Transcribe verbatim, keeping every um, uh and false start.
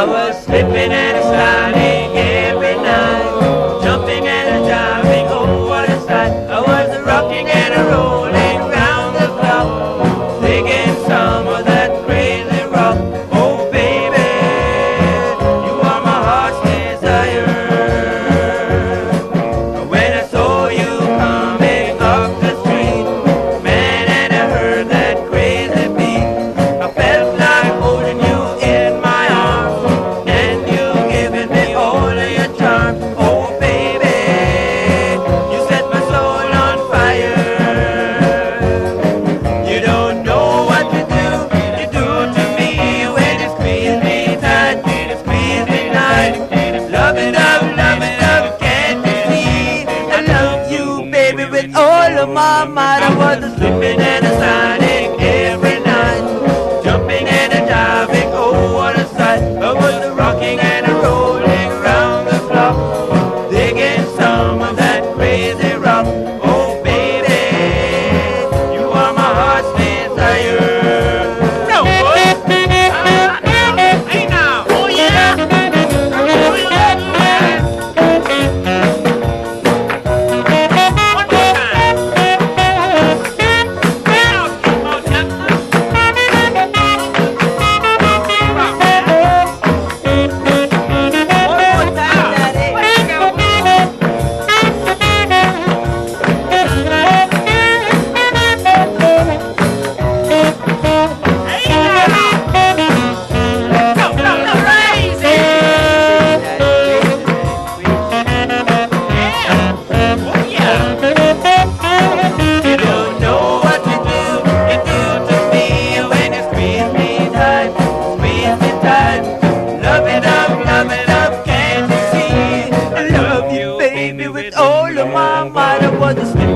was slipping and sliding every night, jumping and jiving, oh what a sight. I was rocking and rolling round the clock, digging some of that crazy rock. Oh baby, you are my heart's desire. When I saw you coming up the street, man, and I heard that crazy beat, I felt like holding you in my arms, and you giving me all of your charm. Oh baby, you set my soul on fire. You don't know what to do, you do to me when you squeeze me tight, you squeeze me tight. Love it up, love it up, can't you see? I love you, baby, with all of my might. I was a slipping and a sliding every night, jumping and a diving, oh what a sight. I was a rocking and a rolling round the clock, digging some of that crazy rock. Oh baby, you are my heart's desire. No, boy. Ah, hey now. Oh yeah. Oh yeah. One more time. Now, keep on jumping. Rock, man. One more time, Daddy. Let's go. Hey now. Go, go, go, crazy. Yeah. Oh yeah. You don't know what to do, you do to me when you squeeze me tight, squeeze me tight. Love it up, love it up, can't you see? I love you, baby, with all of my might. I was a